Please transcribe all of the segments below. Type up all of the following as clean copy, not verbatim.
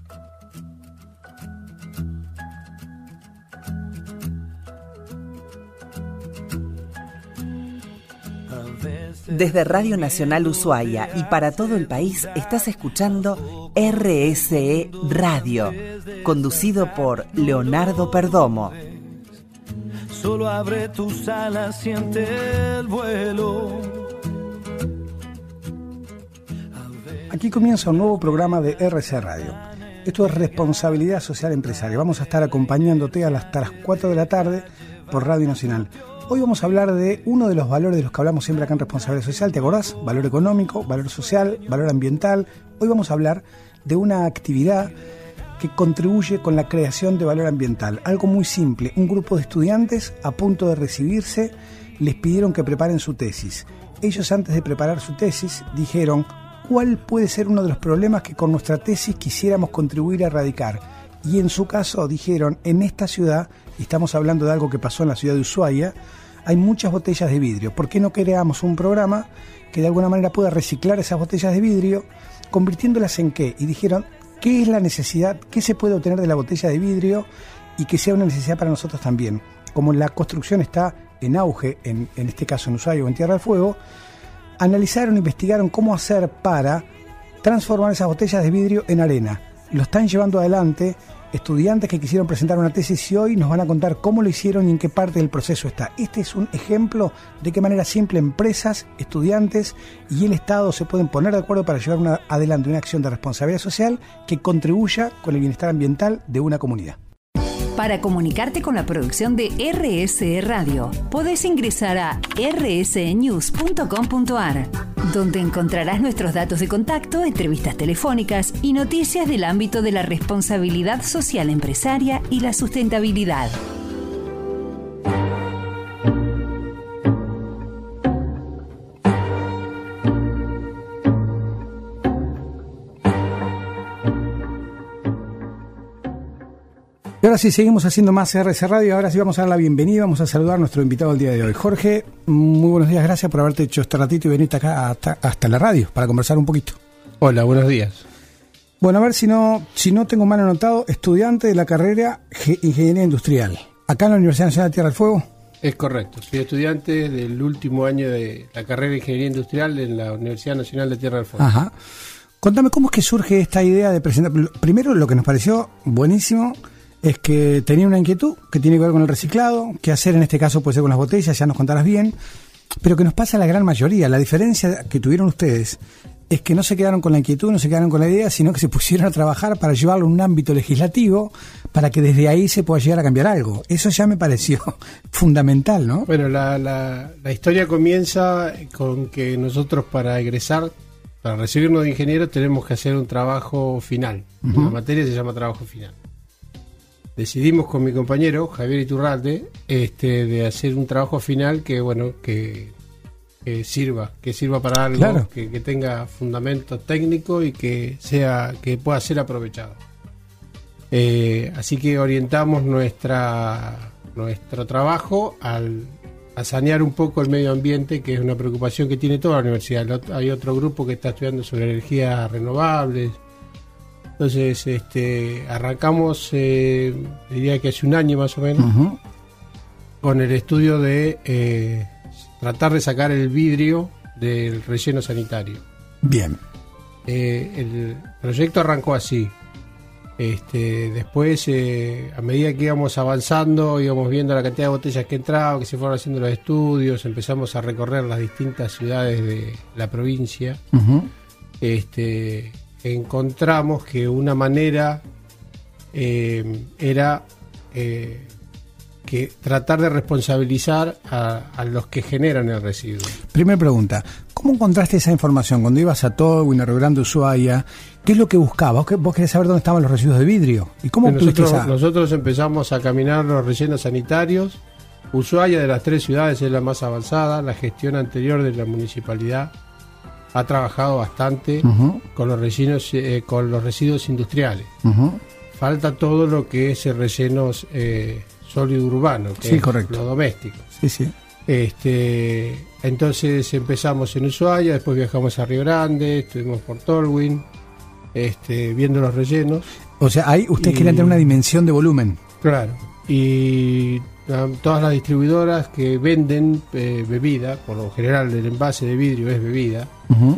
Desde Radio Nacional Ushuaia y para todo el país estás escuchando RSE Radio, conducido por Leonardo Perdomo. Solo abre tus alas, siente el vuelo. Aquí comienza un nuevo programa de RSE Radio. Esto es Responsabilidad Social Empresaria. Vamos a estar acompañándote hasta las 4 de la tarde por Radio Nacional. Hoy vamos a hablar de uno de los valores de los que hablamos siempre acá en Responsabilidad Social. ¿Te acordás? Valor económico, valor social, valor ambiental. Hoy vamos a hablar de una actividad que contribuye con la creación de valor ambiental. Algo muy simple. Un grupo de estudiantes a punto de recibirse les pidieron que preparen su tesis. Ellos, antes de preparar su tesis, dijeron: ¿cuál puede ser uno de los problemas que con nuestra tesis quisiéramos contribuir a erradicar? Y en su caso dijeron: en esta ciudad, y estamos hablando de algo que pasó en la ciudad de Ushuaia, hay muchas botellas de vidrio. ¿Por qué no creamos un programa que de alguna manera pueda reciclar esas botellas de vidrio, convirtiéndolas en qué? Y dijeron: ¿qué es la necesidad? ¿Qué se puede obtener de la botella de vidrio? Y que sea una necesidad para nosotros también. Como la construcción está en auge, en este caso en Ushuaia o en Tierra del Fuego, analizaron, investigaron cómo hacer para transformar esas botellas de vidrio en arena. Lo están llevando adelante estudiantes que quisieron presentar una tesis y hoy nos van a contar cómo lo hicieron y en qué parte del proceso está. Este es un ejemplo de qué manera simple empresas, estudiantes y el Estado se pueden poner de acuerdo para llevar adelante una acción de responsabilidad social que contribuya con el bienestar ambiental de una comunidad. Para comunicarte con la producción de RSE Radio, podés ingresar a rsenews.com.ar, donde encontrarás nuestros datos de contacto, entrevistas telefónicas y noticias del ámbito de la responsabilidad social empresaria y la sustentabilidad. Y ahora sí, seguimos haciendo más RSE Radio. Ahora sí vamos a dar la bienvenida, vamos a saludar a nuestro invitado del día de hoy. Jorge, muy buenos días, gracias por haberte hecho este ratito y venirte acá hasta la radio para conversar un poquito. Hola, buenos días. Bueno, a ver si no tengo mal anotado, estudiante de la carrera Ingeniería Industrial, acá en la Universidad Nacional de Tierra del Fuego. Es correcto, soy estudiante del último año de la carrera de Ingeniería Industrial en la Universidad Nacional de Tierra del Fuego. Ajá. Contame, ¿cómo es que surge esta idea de presentar? Primero, lo que nos pareció buenísimo es que tenía una inquietud que tiene que ver con el reciclado, qué hacer en este caso puede ser con las botellas, ya nos contarás bien, pero que nos pasa a la gran mayoría. La diferencia que tuvieron ustedes es que no se quedaron con la inquietud, no se quedaron con la idea, sino que se pusieron a trabajar para llevarlo a un ámbito legislativo para que desde ahí se pueda llegar a cambiar algo. Eso ya me pareció fundamental, ¿no? Bueno, la historia comienza con que nosotros para egresar, para recibirnos de ingenieros, tenemos que hacer un trabajo final. Uh-huh. La materia se llama trabajo final. Decidimos con mi compañero Javier Iturralde de hacer un trabajo final que sirva para algo, claro, que tenga fundamento técnico y que pueda ser aprovechado. Así que orientamos nuestro trabajo a sanear un poco el medio ambiente, que es una preocupación que tiene toda la universidad. Hay otro grupo que está estudiando sobre energías renovables. Entonces arrancamos, diría que hace un año más o menos, uh-huh, con el estudio de tratar de sacar el vidrio del relleno sanitario. Bien. El proyecto arrancó así. Después, a medida que íbamos avanzando, íbamos viendo la cantidad de botellas que entraban, que se fueron haciendo los estudios, empezamos a recorrer las distintas ciudades de la provincia. Uh-huh. Encontramos que una manera era que tratar de responsabilizar a los que generan el residuo. Primera pregunta, ¿cómo encontraste esa información? Cuando ibas a Tolwyn, a Río Grande, Ushuaia, ¿qué es lo que buscabas? ¿Vos querés saber dónde estaban los residuos de vidrio? ¿Y cómo nosotros empezamos a caminar los rellenos sanitarios. Ushuaia, de las 3 ciudades, es la más avanzada. La gestión anterior de la municipalidad ha trabajado bastante, uh-huh, con los residuos industriales. Uh-huh. Falta todo lo que es el relleno sólido urbano, que es correcto, lo doméstico. Sí, sí. Entonces empezamos en Ushuaia, después viajamos a Río Grande, estuvimos por Tolwyn, viendo los rellenos. O sea, ahí ustedes querían tener una dimensión de volumen. Claro. Y todas las distribuidoras que venden bebida, por lo general el envase de vidrio es bebida,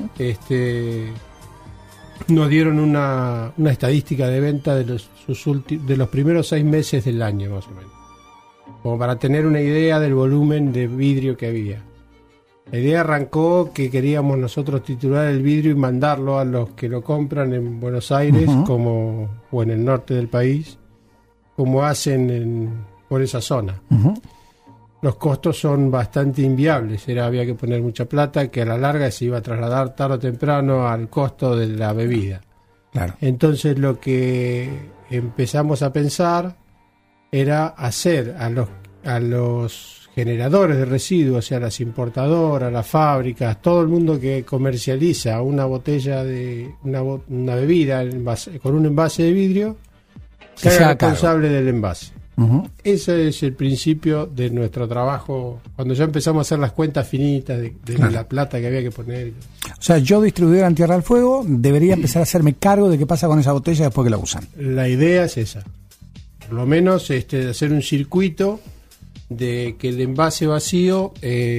nos dieron una estadística de venta de los primeros 6 meses del año, más o menos, como para tener una idea del volumen de vidrio que había. La idea arrancó que queríamos nosotros titular el vidrio y mandarlo a los que lo compran en Buenos Aires o en el norte del país, como hacen por esa zona. Los costos son bastante inviables, había que poner mucha plata que a la larga se iba a trasladar tarde o temprano al costo de la bebida. Claro. Entonces lo que empezamos a pensar era hacer a los generadores de residuos, o sea, las importadoras, las fábricas, todo el mundo que comercializa una botella de una bebida con un envase de vidrio, que sea responsable del envase. Ese es el principio de nuestro trabajo, cuando ya empezamos a hacer las cuentas finitas de la plata que había que poner. O sea, yo, distribuidora en Tierra del Fuego, debería empezar a hacerme cargo de qué pasa con esa botella después que la usan. La idea es esa, por lo menos hacer un circuito de que el envase vacío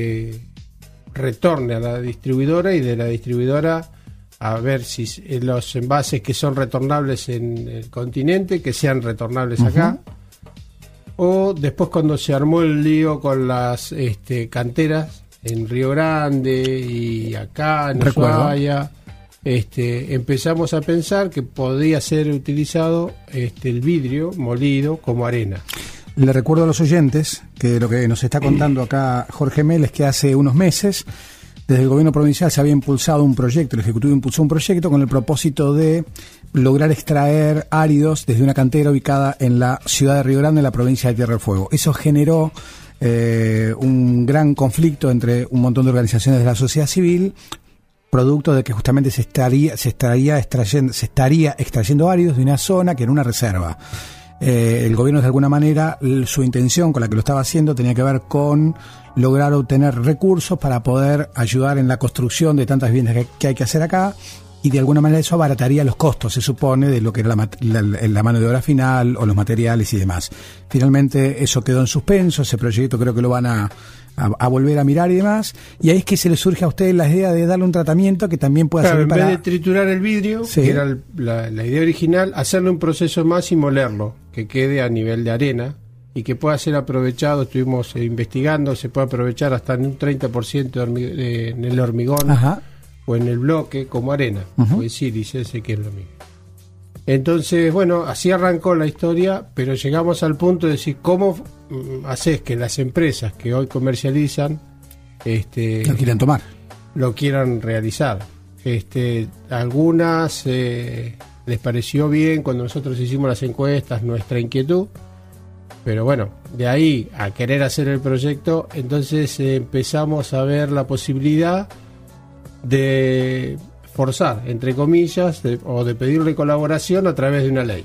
retorne a la distribuidora, y de la distribuidora a ver si los envases que son retornables en el continente, que sean retornables acá. O después, cuando se armó el lío con las canteras en Río Grande y acá en Ushuaia, empezamos a pensar que podía ser utilizado el vidrio molido como arena. Le recuerdo a los oyentes que lo que nos está contando acá Jorge Mel es que hace unos meses, desde el gobierno provincial se había impulsado un proyecto, el Ejecutivo impulsó un proyecto con el propósito de lograr extraer áridos desde una cantera ubicada en la ciudad de Río Grande, en la provincia de Tierra del Fuego. Eso generó un gran conflicto entre un montón de organizaciones de la sociedad civil, producto de que justamente se estaría extrayendo áridos de una zona que era una reserva. El gobierno, de alguna manera, su intención con la que lo estaba haciendo tenía que ver con lograr obtener recursos para poder ayudar en la construcción de tantas viviendas que hay que hacer acá, y de alguna manera eso abarataría los costos, se supone, de lo que era la mano de obra final o los materiales y demás. Finalmente eso quedó en suspenso, ese proyecto creo que lo van a volver a mirar y demás, y ahí es que se le surge a ustedes la idea de darle un tratamiento que también pueda servir para... en vez de triturar el vidrio, que era la idea original, hacerle un proceso más y molerlo, que quede a nivel de arena y que pueda ser aprovechado. Estuvimos investigando, se puede aprovechar hasta en un 30% en el hormigón o en el bloque como arena, o el sílice, ese que es lo mismo. Entonces, bueno, así arrancó la historia, pero llegamos al punto de decir, ¿cómo haces que las empresas que hoy comercializan lo quieran tomar? Lo quieran realizar. Algunas les pareció bien cuando nosotros hicimos las encuestas nuestra inquietud, pero bueno, de ahí a querer hacer el proyecto, entonces empezamos a ver la posibilidad de forzar, entre comillas, o de pedirle colaboración a través de una ley.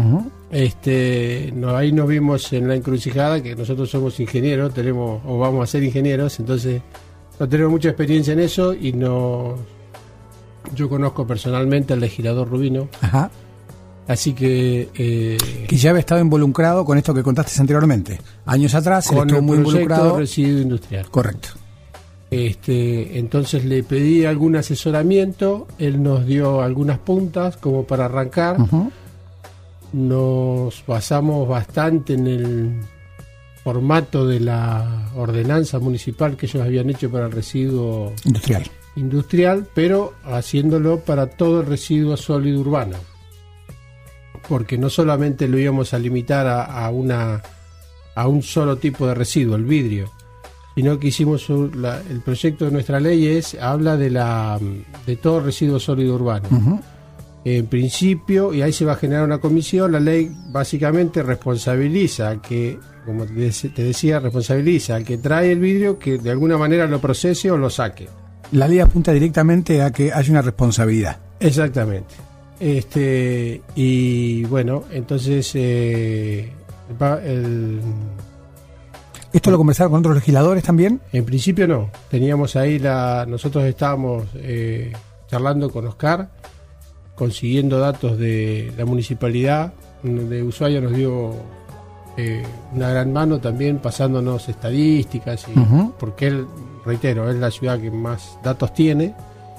Ahí nos vimos en la encrucijada, que nosotros somos ingenieros, vamos a ser ingenieros, entonces no tenemos mucha experiencia en eso, y yo conozco personalmente al legislador Rubino. Así que ya había estado involucrado con esto que contaste anteriormente. Años atrás él estuvo muy involucrado con el residuo industrial. Correcto. Entonces le pedí algún asesoramiento, él nos dio algunas puntas como para arrancar. Nos basamos bastante en el formato de la ordenanza municipal que ellos habían hecho para el residuo industrial, pero haciéndolo para todo el residuo sólido urbano, porque no solamente lo íbamos a limitar a un solo tipo de residuo, el vidrio, sino que hicimos el proyecto de nuestra ley habla de todo residuo sólido urbano. En principio, y ahí se va a generar una comisión, la ley básicamente responsabiliza como te decía, responsabiliza al que trae el vidrio que de alguna manera lo procese o lo saque. La ley apunta directamente a que haya una responsabilidad. Exactamente. Y bueno, entonces ¿esto lo conversaron con otros legisladores también? En principio no. Teníamos ahí nosotros estábamos charlando con Oscar, consiguiendo datos de la municipalidad de Ushuaia, nos dio una gran mano también pasándonos estadísticas, porque él, reitero, es la ciudad que más datos tiene,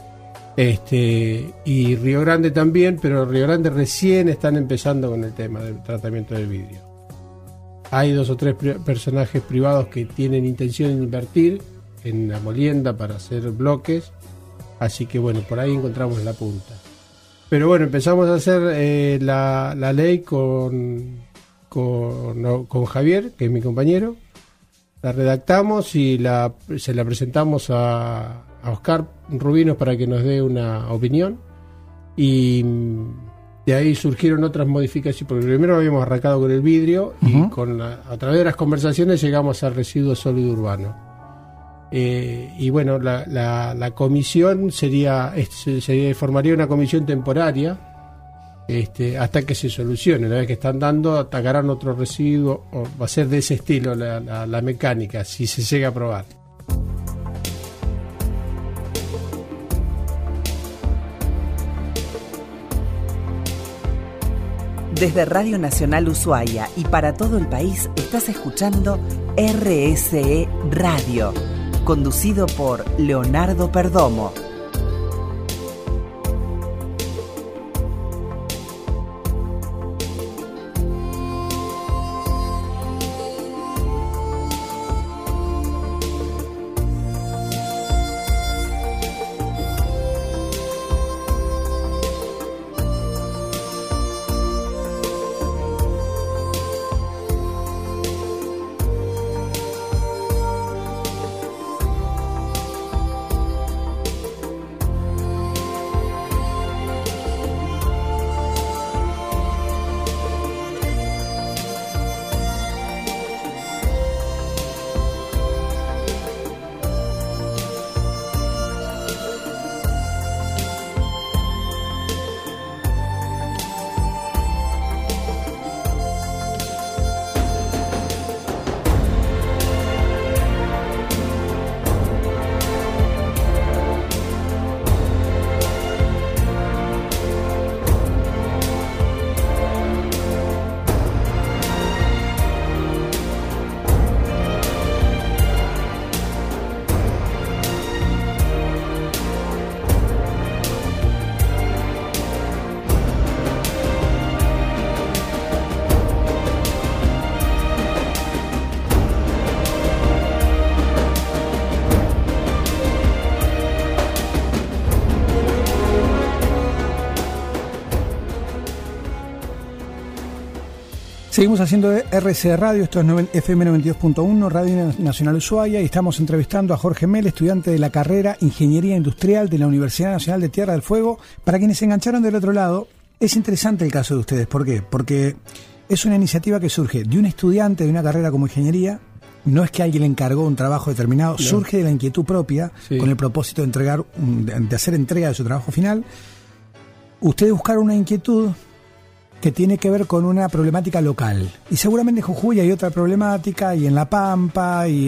y Río Grande también, pero Río Grande recién están empezando con el tema del tratamiento del vidrio. Hay 2 o 3 personajes privados que tienen intención de invertir en la molienda para hacer bloques, así que bueno, por ahí encontramos la punta. Pero bueno, empezamos a hacer la ley con Javier, que es mi compañero. La redactamos y se la presentamos a Oscar Rubinos para que nos dé una opinión, y de ahí surgieron otras modificaciones, porque primero habíamos arrancado con el vidrio y a través de las conversaciones llegamos al residuo sólido urbano. Y bueno, la comisión formaría una comisión temporaria hasta que se solucione. Una vez que están dando, atacarán otro residuo, o va a ser de ese estilo la mecánica, si se llega a aprobar. Desde Radio Nacional Ushuaia y para todo el país estás escuchando RSE Radio, conducido por Leonardo Perdomo. Seguimos haciendo RC Radio, esto es FM 92.1, Radio Nacional Ushuaia, y estamos entrevistando a Jorge Mel, estudiante de la carrera Ingeniería Industrial de la Universidad Nacional de Tierra del Fuego. Para quienes se engancharon del otro lado, es interesante el caso de ustedes. ¿Por qué? Porque es una iniciativa que surge de un estudiante de una carrera como Ingeniería. No es que alguien le encargó un trabajo determinado, no. Surge de la inquietud propia, sí, con el propósito de hacer entrega de su trabajo final. Ustedes buscaron una inquietud que tiene que ver con una problemática local. Y seguramente en Jujuy hay otra problemática, y en La Pampa, y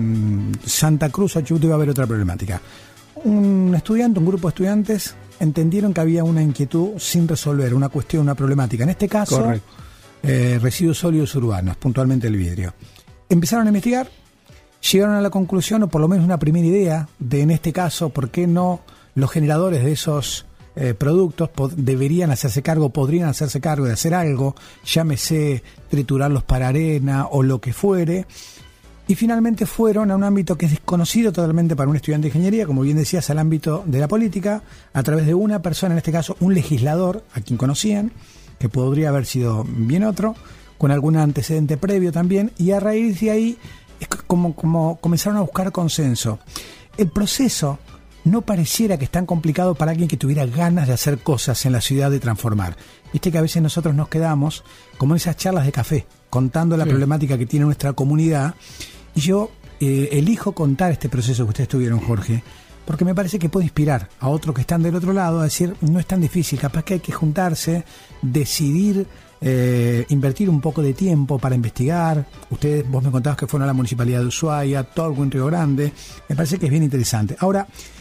en Santa Cruz, Chubut, va a haber otra problemática. Un grupo de estudiantes entendieron que había una inquietud sin resolver, una cuestión, una problemática. En este caso, residuos sólidos urbanos, puntualmente el vidrio. Empezaron a investigar, llegaron a la conclusión, o por lo menos una primera idea, de en este caso, ¿por qué no los generadores de esos productos podrían hacerse cargo de hacer algo, llámese triturarlos para arena o lo que fuere? Y finalmente fueron a un ámbito que es desconocido totalmente para un estudiante de ingeniería, como bien decías, al ámbito de la política, a través de una persona, en este caso un legislador, a quien conocían, que podría haber sido bien otro, con algún antecedente previo también, y a raíz de ahí es como comenzaron a buscar consenso. El proceso no pareciera que es tan complicado para alguien que tuviera ganas de hacer cosas en la ciudad, de transformar. Viste que a veces nosotros nos quedamos como en esas charlas de café, contando la problemática que tiene nuestra comunidad, y yo elijo contar este proceso que ustedes tuvieron, Jorge, porque me parece que puede inspirar a otros que están del otro lado a decir, no es tan difícil, capaz que hay que juntarse, decidir, invertir un poco de tiempo para investigar. Vos me contabas que fueron a la Municipalidad de Ushuaia, Tolwyn, Río Grande. Me parece que es bien interesante. Ahora,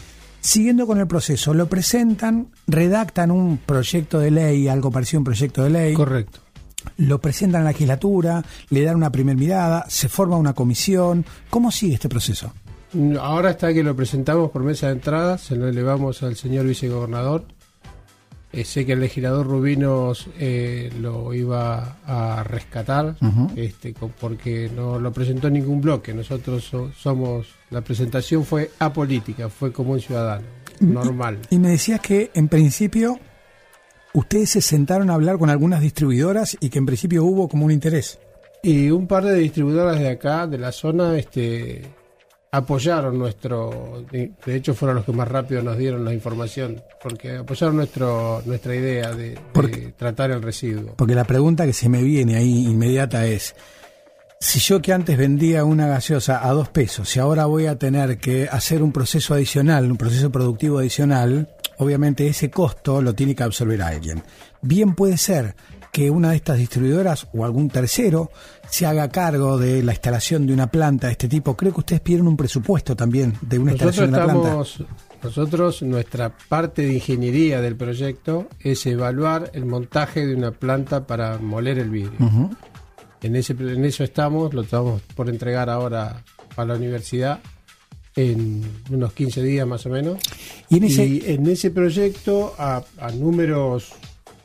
Siguiendo con el proceso, lo presentan, redactan un proyecto de ley, algo parecido a un proyecto de ley. Correcto. Lo presentan a la legislatura, le dan una primera mirada, se forma una comisión. ¿Cómo sigue este proceso? Ahora está que lo presentamos por mesa de entrada, se lo elevamos al señor vicegobernador. Sé que el legislador Rubinos lo iba a rescatar, porque no lo presentó en ningún bloque. Nosotros la presentación fue apolítica, fue como un ciudadano, normal. Y me decías que en principio ustedes se sentaron a hablar con algunas distribuidoras y que en principio hubo como un interés. Y un par de distribuidoras de acá, de la zona, apoyaron de hecho fueron los que más rápido nos dieron la información, porque apoyaron nuestra idea de tratar el residuo. Porque la pregunta que se me viene ahí inmediata es, si yo que antes vendía una gaseosa a 2 pesos y ahora voy a tener que hacer un proceso adicional, un proceso productivo adicional, obviamente ese costo lo tiene que absorber alguien. Bien puede ser que una de estas distribuidoras o algún tercero se haga cargo de la instalación de una planta de este tipo. Creo que ustedes pidieron un presupuesto también de una instalación de una planta. Nosotros, nuestra parte de ingeniería del proyecto es evaluar el montaje de una planta para moler el vidrio. Uh-huh. En eso estamos, lo estamos por entregar ahora a la universidad en unos 15 días más o menos. Y en ese proyecto a números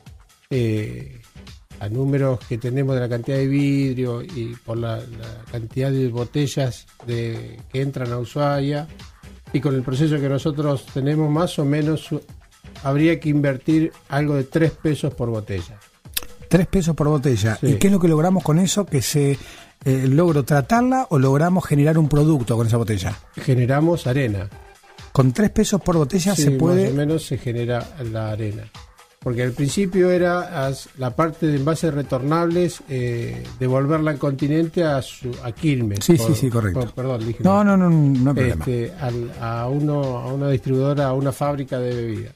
que tenemos de la cantidad de vidrio y por la cantidad de botellas que entran a Ushuaia, y con el proceso que nosotros tenemos, más o menos habría que invertir algo de 3 pesos por botella. 3 pesos por botella. Sí. ¿Y qué es lo que logramos con eso? ¿Que se logró tratarla o logramos generar un producto con esa botella? Generamos arena. ¿Con 3 pesos por botella se puede...? Más o menos se genera la arena. Porque al principio era la parte de envases retornables, devolverla al continente a Quilmes. Sí, correcto. Perdón, dije. No hay problema. A una distribuidora, a una fábrica de bebidas.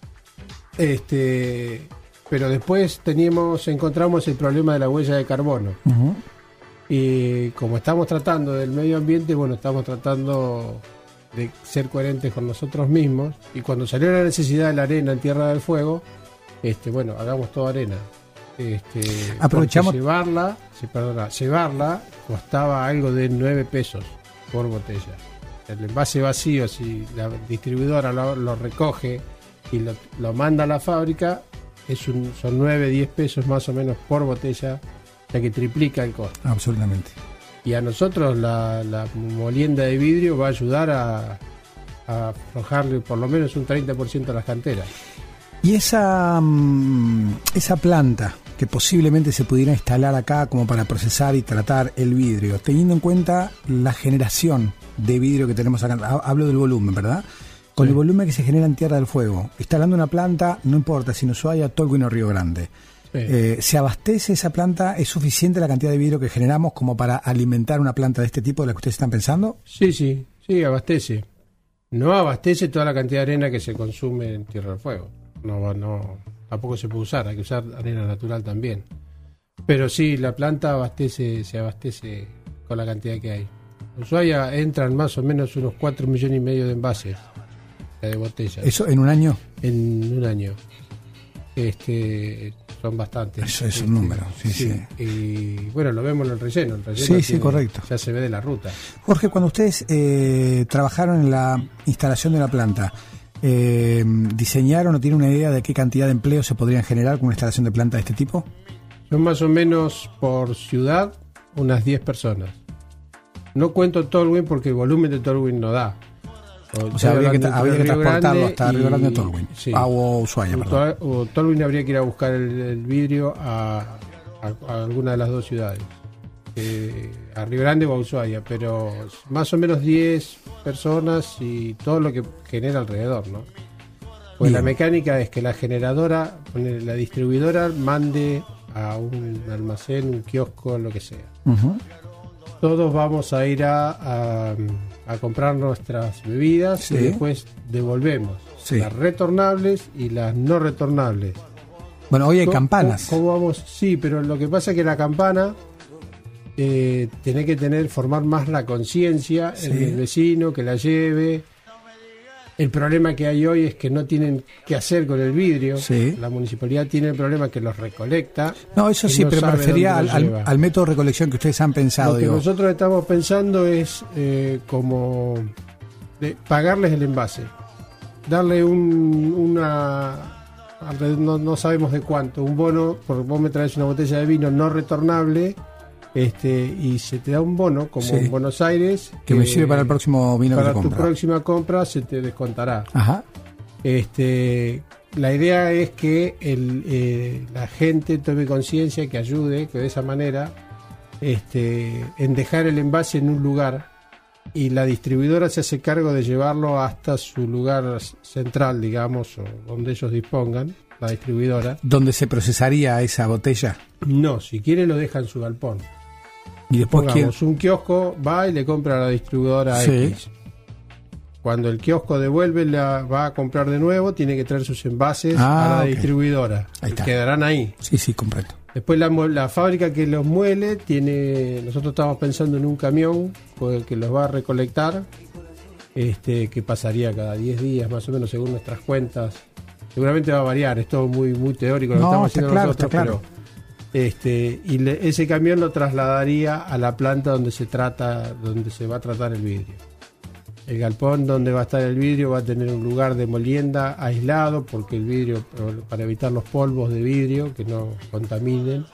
Pero después encontramos el problema de la huella de carbono. Uh-huh. Y como estamos tratando del medio ambiente, estamos tratando de ser coherentes con nosotros mismos. Y cuando salió la necesidad de la arena en Tierra del Fuego, hagamos toda arena. Aprovechamos. Llevarla costaba algo de 9 pesos por botella. El envase vacío, si la distribuidora lo recoge y lo manda a la fábrica, son 9, 10 pesos más o menos por botella, ya que triplica el costo. Absolutamente. Y a nosotros la molienda de vidrio va a ayudar a aflojarle por lo menos un 30% a las canteras. Y esa planta que posiblemente se pudiera instalar acá como para procesar y tratar el vidrio, teniendo en cuenta la generación de vidrio que tenemos acá, hablo del volumen, ¿verdad? Con el volumen que se genera en Tierra del Fuego, instalando una planta, no importa si en Ushuaia, Tolwyn o Río Grande, ¿se abastece esa planta? ¿Es suficiente la cantidad de vidrio que generamos como para alimentar una planta de este tipo de la que ustedes están pensando? Sí, abastece. No abastece toda la cantidad de arena que se consume en Tierra del Fuego. No, tampoco se puede usar, hay que usar arena natural también. Pero sí, la planta se abastece con la cantidad que hay. En Ushuaia entran más o menos unos 4,5 millones de envases de botellas. ¿Eso en un año? En un año. Son bastantes. Eso es un número, sí. Y lo vemos en el relleno. Sí, correcto. Ya se ve de la ruta. Jorge, cuando ustedes trabajaron en la instalación de la planta, ¿diseñaron o tienen una idea de qué cantidad de empleos se podrían generar con una instalación de planta de este tipo? Son más o menos por ciudad unas 10 personas. No cuento Tolwyn porque el volumen de Tolwyn no da. O sea, habría que transportarlo hasta Río Grande de Tolwyn. Sí. O Ushuaia, perdón. O Tolwyn habría que ir a buscar el vidrio a alguna de las dos ciudades. A Río Grande o a Ushuaia, pero más o menos 10 personas y todo lo que genera alrededor, ¿no? Pues la mecánica es que la generadora, la distribuidora mande a un almacén, un kiosco, lo que sea. Uh-huh. Todos vamos a ir a comprar nuestras bebidas y después devolvemos las retornables y las no retornables. Bueno, hoy hay campanas. ¿Cómo vamos? Sí, pero lo que pasa es que la campana tiene que formar más la conciencia en el vecino que la lleve. El problema que hay hoy es que no tienen qué hacer con el vidrio. Sí. La municipalidad tiene el problema que los recolecta. No, eso sí, pero me refería al método de recolección que ustedes han pensado. Lo que nosotros estamos pensando es como pagarles el envase. Darle no sabemos de cuánto, un bono, porque vos me traes una botella de vino no retornable, y se te da un bono, como en Buenos Aires, que me sirve para el próximo vino para que te compra. Tu próxima compra se te descontará. Ajá. La idea es que la gente tome conciencia, que ayude, que de esa manera, en dejar el envase en un lugar, y la distribuidora se hace cargo de llevarlo hasta su lugar central, digamos, o donde ellos dispongan, la distribuidora. ¿Dónde se procesaría esa botella? No, si quiere lo deja en su galpón. Y después un kiosco va y le compra a la distribuidora X. Cuando el kiosco devuelve, va a comprar de nuevo, tiene que traer sus envases a la distribuidora. Quedarán ahí. Sí, comprendo. Después la fábrica que los muele nosotros estamos pensando en un camión que los va a recolectar, que pasaría cada 10 días más o menos según nuestras cuentas. Seguramente va a variar, es todo muy, muy teórico lo que estamos haciendo nosotros, claro. Pero ese camión lo trasladaría a la planta donde se va a tratar el vidrio. El galpón donde va a estar el vidrio va a tener un lugar de molienda aislado, porque el vidrio, para evitar los polvos de vidrio que no contaminen,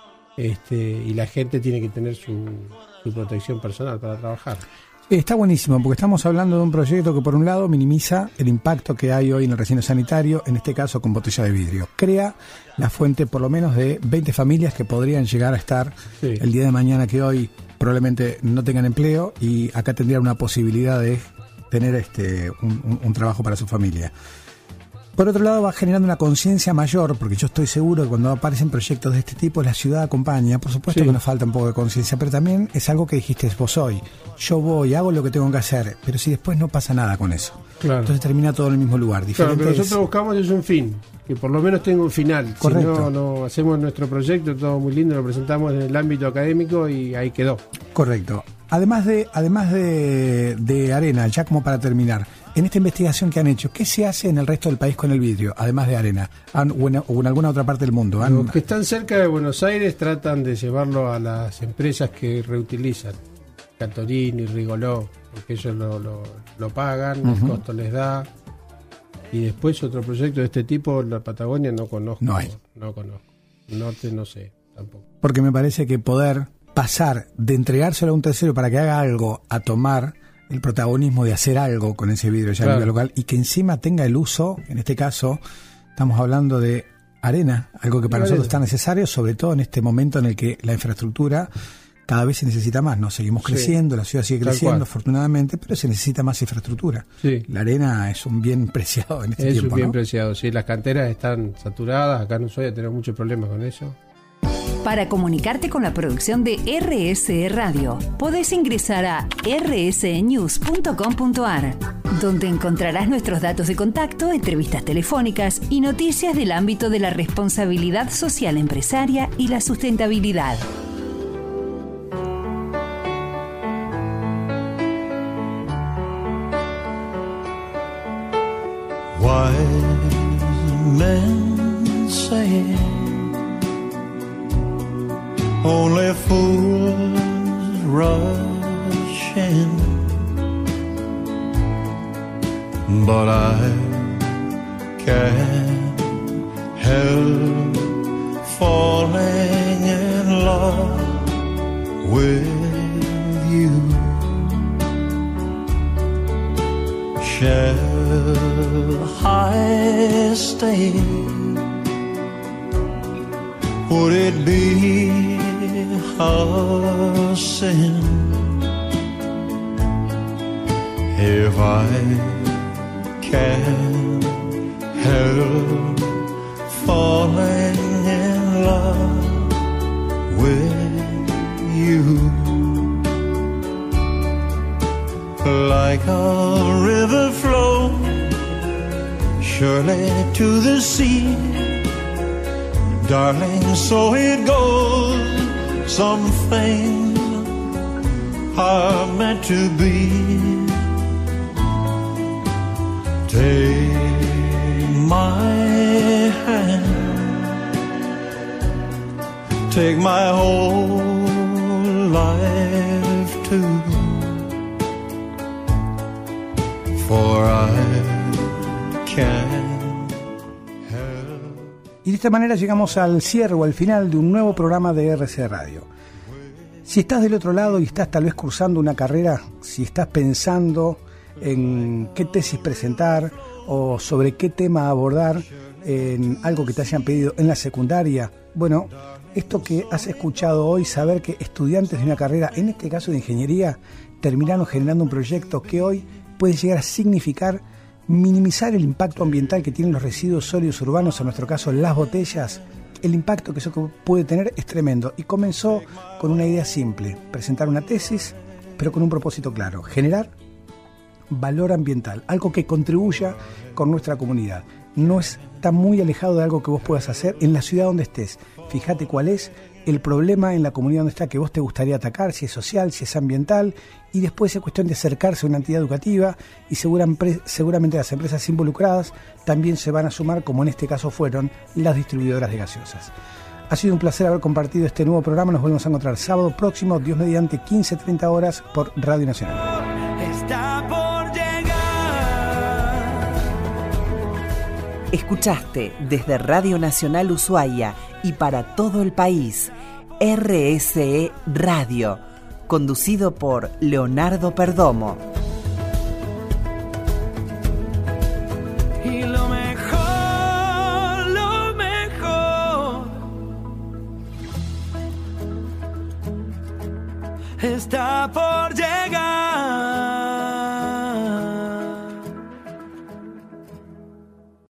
y la gente tiene que tener su protección personal para trabajar. Está buenísimo, porque estamos hablando de un proyecto que por un lado minimiza el impacto que hay hoy en el relleno sanitario, en este caso con botella de vidrio. Crea la fuente por lo menos de 20 familias que podrían llegar a estar el día de mañana, que hoy probablemente no tengan empleo, y acá tendrían una posibilidad de tener un trabajo para su familia. Por otro lado, va generando una conciencia mayor, porque yo estoy seguro que cuando aparecen proyectos de este tipo, la ciudad acompaña. Por supuesto que nos falta un poco de conciencia, pero también es algo que dijiste vos hoy. Yo voy, hago lo que tengo que hacer, pero si después no pasa nada con eso. Claro. Entonces termina todo en el mismo lugar. Claro, lo que nosotros buscamos es un fin, que por lo menos tenga un final. Correcto. Si no hacemos nuestro proyecto, todo muy lindo, lo presentamos en el ámbito académico y ahí quedó. Correcto. Además de Arena, ya como para terminar, en esta investigación que han hecho, ¿qué se hace en el resto del país con el vidrio, además de Arena, o en alguna otra parte del mundo? Los que están cerca de Buenos Aires tratan de llevarlo a las empresas que reutilizan, Catorini, Rigoló, porque ellos lo pagan, el costo les da. Y después otro proyecto de este tipo, la Patagonia no conozco. No hay. No conozco. Norte no sé, tampoco. Porque me parece que poder pasar de entregárselo a un tercero para que haga algo a tomar el protagonismo de hacer algo con ese vidrio ya a nivel local, y que encima tenga el uso, en este caso estamos hablando de Arena, algo que para nosotros está necesario, sobre todo en este momento en el que la infraestructura cada vez se necesita más, ¿no? Seguimos creciendo, la ciudad sigue creciendo, afortunadamente, pero se necesita más infraestructura. Sí. La arena es un bien preciado en este tiempo, Es un bien ¿no? preciado, sí. Las canteras están saturadas, acá en Ushuaia tenemos muchos problemas con eso. Para comunicarte con la producción de RSE Radio, podés ingresar a rsenews.com.ar, donde encontrarás nuestros datos de contacto, entrevistas telefónicas y noticias del ámbito de la responsabilidad social empresaria y la sustentabilidad. Wise men say only fools rush in, but I can't help falling in love with you. Shall I stay? Would it be a sin if I can't help falling in love with you? Like a river flows surely to the sea, darling, so it goes. Some things are meant to be. Take my hand, take my whole life too, for I can't help. Y de esta manera llegamos al cierre o al final de un nuevo programa de RC Radio. Si estás del otro lado y estás tal vez cursando una carrera, si estás pensando en qué tesis presentar o sobre qué tema abordar en algo que te hayan pedido en la secundaria, bueno, esto que has escuchado hoy, saber que estudiantes de una carrera, en este caso de ingeniería, terminaron generando un proyecto que hoy puede llegar a significar minimizar el impacto ambiental que tienen los residuos sólidos urbanos, en nuestro caso las botellas. El impacto que eso puede tener es tremendo y comenzó con una idea simple: presentar una tesis, pero con un propósito claro: generar valor ambiental, algo que contribuya con nuestra comunidad. No está muy alejado de algo que vos puedas hacer en la ciudad donde estés. Fíjate cuál es el problema en la comunidad donde está que vos te gustaría atacar, si es social, si es ambiental, y después es cuestión de acercarse a una entidad educativa y seguramente las empresas involucradas también se van a sumar, como en este caso fueron las distribuidoras de gaseosas. Ha sido un placer haber compartido este nuevo programa. Nos volvemos a encontrar sábado próximo, Dios mediante, 15:30 horas por Radio Nacional. Está por llegar. Escuchaste desde Radio Nacional Ushuaia y para todo el país, RSE Radio, conducido por Leonardo Perdomo. Y lo mejor está por llegar.